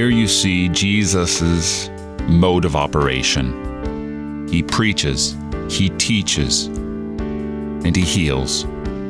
here you see Jesus' mode of operation. He preaches, he teaches, and he heals.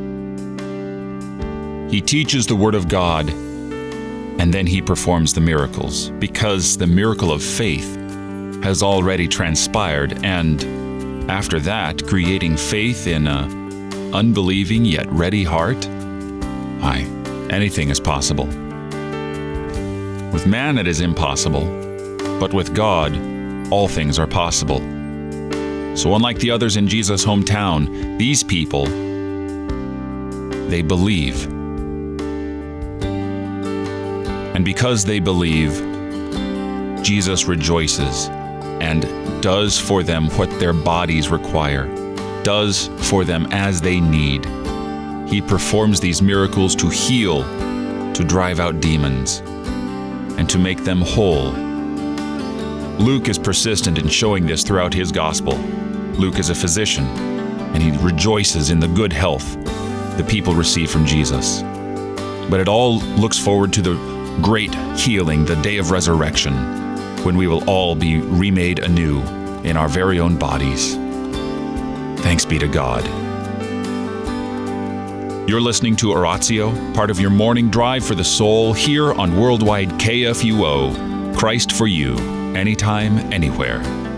He teaches the Word of God, and then he performs the miracles, because the miracle of faith has already transpired, and after that, creating faith in an unbelieving yet ready heart, why, anything is possible. With man it is impossible, but with God, all things are possible. So unlike the others in Jesus' hometown, these people, they believe. And because they believe, Jesus rejoices and does for them what their bodies require, does for them as they need. He performs these miracles to heal, to drive out demons, and to make them whole. Luke is persistent in showing this throughout his gospel. Luke is a physician, and he rejoices in the good health the people receive from Jesus. But it all looks forward to the great healing, the day of resurrection, when we will all be remade anew in our very own bodies. Thanks be to God. You're listening to Oratio, part of your morning drive for the soul, here on Worldwide KFUO. Christ for you, anytime, anywhere.